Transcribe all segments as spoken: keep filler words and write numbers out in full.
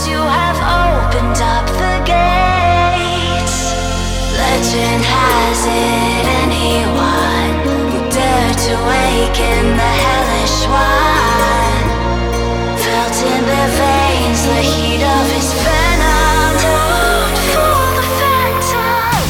you have opened up the gates. Legend has it anyone who dared to awaken the hellish one felt in their veins the heat of his venom. Don't for the phantom.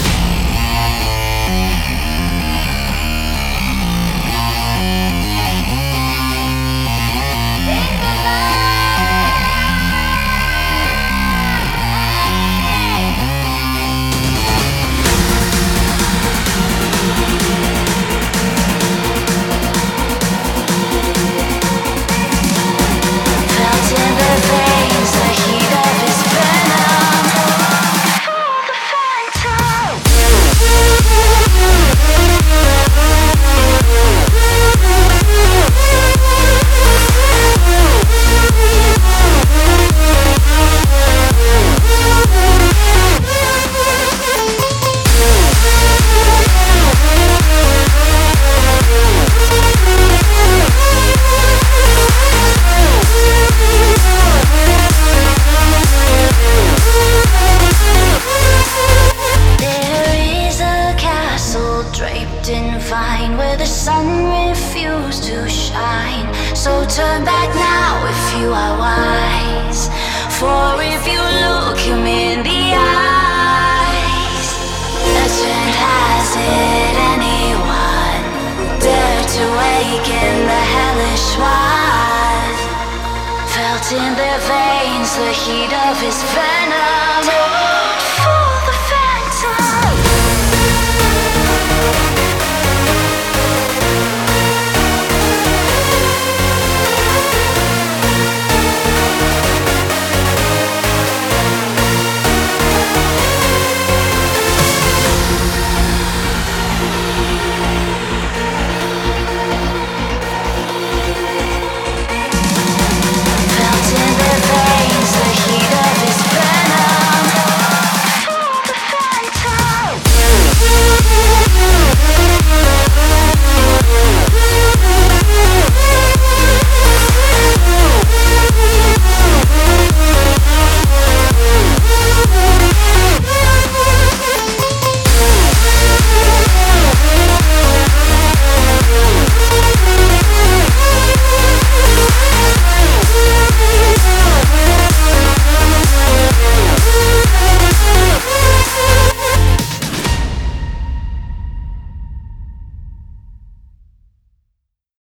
Fine, where the sun refused to shine. So turn back now if you are wise, for if you look him in the eyes, legend has it anyone who dared to awaken the hellish one felt in their veins the heat of his venom.